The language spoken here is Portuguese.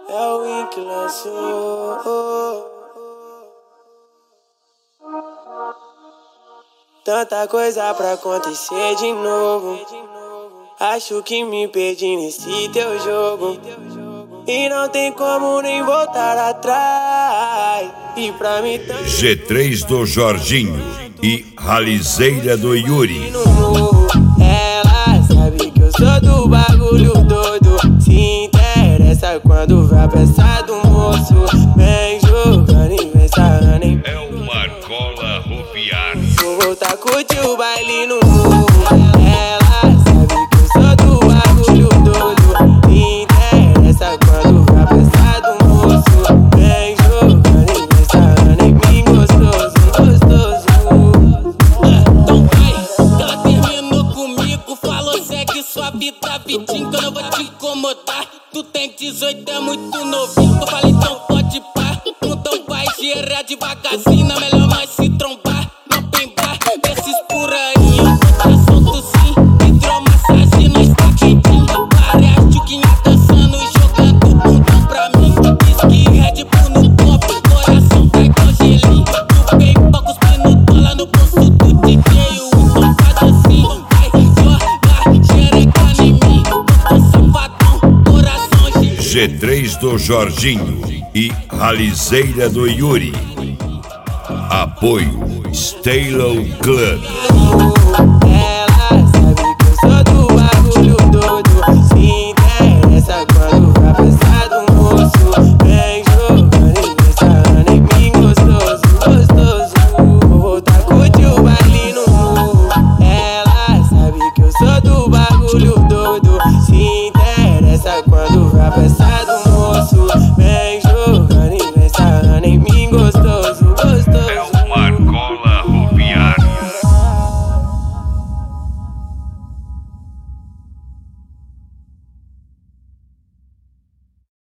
É o Win que lançou. Tanta coisa pra acontecer de novo. Acho que me perdi nesse teu jogo. E não tem como nem voltar atrás. E pra mim G3 do Jorginho e Ralizeira do Yuri. Ela sabe que eu sou do bagulho doido. Se interessa quando vai pensar do moço. Vem jogando e vem sarrando em... É o Marcola Rupiar. Vou voltar a curtir o baile no morro. Ela sabe que eu sou do bagulho doido. Se interessa quando vai pensar do moço. Vem jogando e vem sarrando em mim gostoso, gostoso. Então vai, ela terminou comigo. Falou segue sua vida, vidinho, que eu não vou te incomodar. Tu tem 18, é muito novinho. Eu falei então pode pá. Então vai gerar devagarzinho. É melhor nós se trombar. Não pembar, desses por aí. Eu vou tá solto sim. Hidromassagem, nós tá quentinho. Várias tchuquinhas dançando e jogando bumbum pra mim. Whisky, Red Bull no copo. Coração tá igual gelinho. Tu bem pouco cuspindo dólar no bolso do DJ. Então faz assim, vai jogar xereca em mim. Eu tô safadão, coração gelinho. G3 do Jorginho e Ralizeira do Yuri. Apoio Stalo Club. Ela sabe que eu sou do bagulho doido. Se interessa quando vai pensar do moço. Vem jogando e vem sarrando em mim gostoso, gostoso. Vou voltar a curtir o baile no morro. Ela sabe que eu sou do bagulho doido.